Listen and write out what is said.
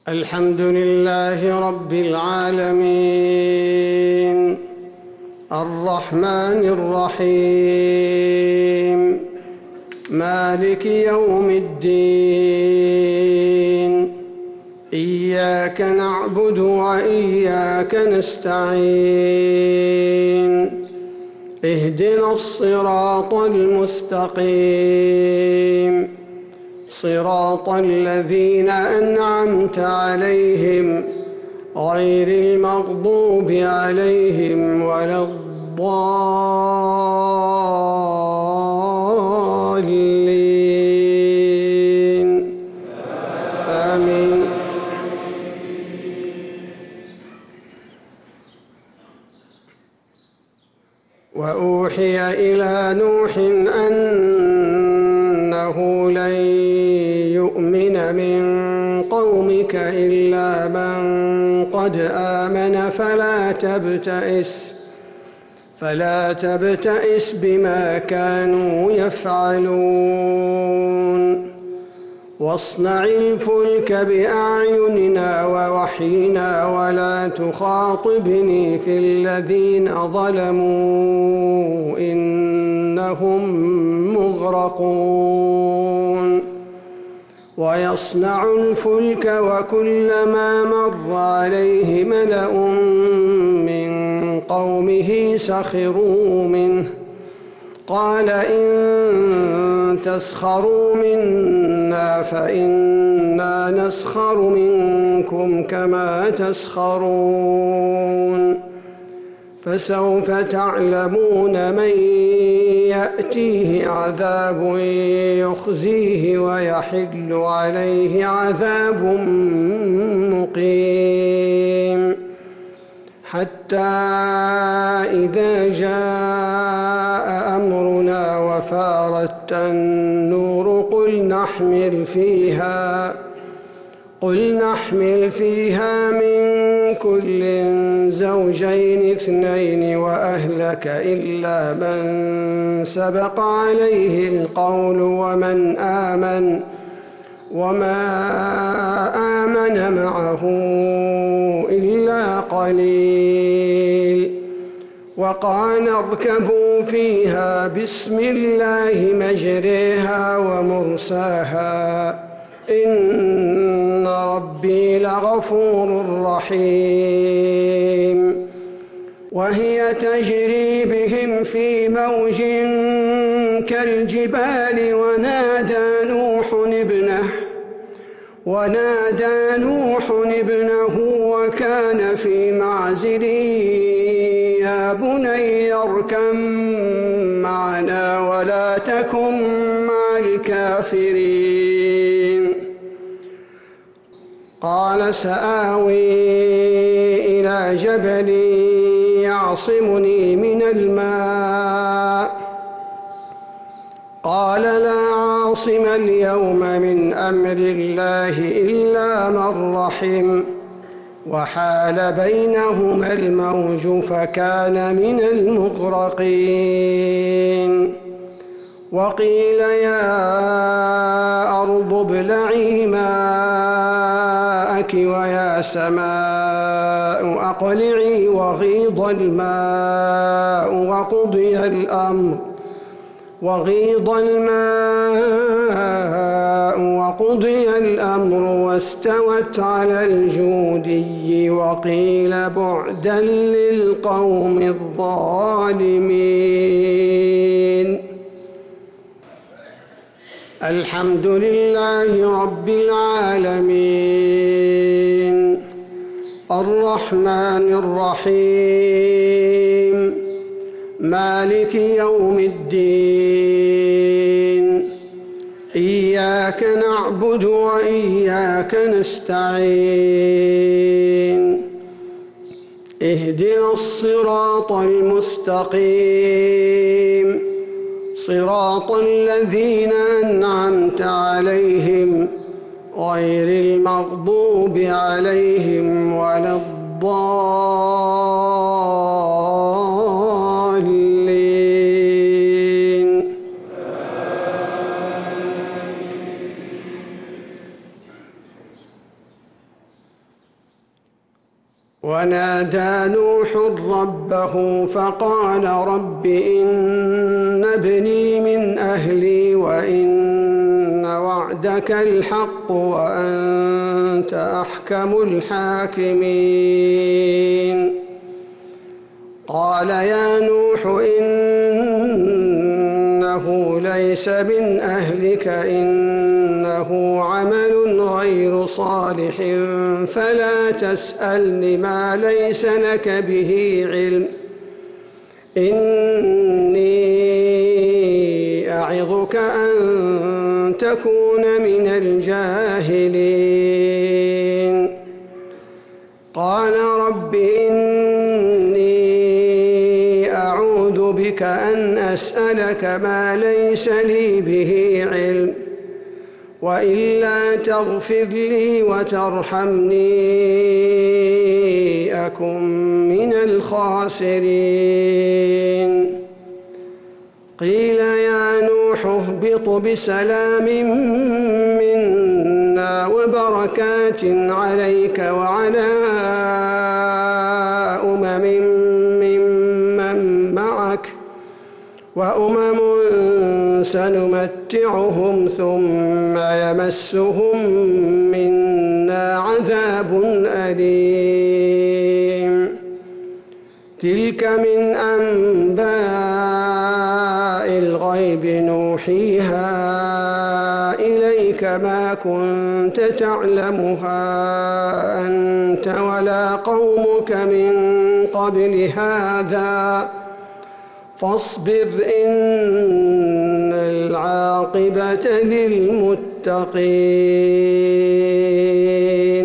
الحمد لله رب العالمين الرحمن الرحيم مالك يوم الدين إياك نعبد وإياك نستعين اهدنا الصراط المستقيم صراط الذين أنعمت عليهم غير المغضوب عليهم ولا الضالين آمين. وأوحي إلى نوح أنه لن يؤمن من قومك إلا من قد آمن فلا تبتئس بما كانوا يفعلون واصنع الفلك بأعيننا ووحينا ولا تخاطبني في الذين ظلموا إنهم مغرقون. ويصنع الفلك وكلما مر عليه ملأ من قومه سخروا منه قال إن تسخروا منا فإنا نسخر منكم كما تسخرون فسوف تعلمون من يأتيه عذاب يخزيه ويحل عليه عذاب مقيم حتى إذا جاء أمرنا وفارت النور قل نحمل فيها من كل زوجين اثنين وأهلك إلا من سبق عليه القول وما آمن معه إلا قليل وقال اركبوا فيها بسم الله مجريها ومرساها إن ربي لغفور رحيم. وهي تجري بهم في موج كالجبال ونادى نوح ابنه وكان في معزل يا بني اركب معنا ولا تكن مع الكافرين قال سآوي إلى جبل يعصمني من الماء قال لا عاصم اليوم من أمر الله إلا من رحم وحال بينهما الموج فكان من المغرقين. وقيل يا أرض ابلعي ماءك ويا سماء أقلعي وغيض الماء وقضي الأمر واستوت على الجودي وقيل بعدا للقوم الظالمين. الحمد لله رب العالمين الرحمن الرحيم مالك يوم الدين إياك نعبد وإياك نستعين اهدنا الصراط المستقيم صراط الذين أنعمت عليهم غير المغضوب عليهم ولا الضالين. ونادى نوح ربه فقال رب إن ابني من أهلي وإن وعدك الحق وأنت أحكم الحاكمين قال يا نوح إنه ليس من أهلك إنه عمل غير صالح فلا تسألني ما ليس لك به علم إني أعظك أن تكون من الجاهلين قال رب إني أعوذ بك أن أسألك ما ليس لي به علم وإلا تغفر لي وترحمني أكن من الخاسرين قيل يا نوح اهبط بسلام منا وبركات عليك وعلى أمم ممن معك وأمم سنمتعهم ثم يمسهم منا عذاب أليم تلك من أنباء الغيب نوحيها إليك ما كنت تعلمها أنت ولا قومك من قبل هذا فاصبر إن العاقبة للمتقين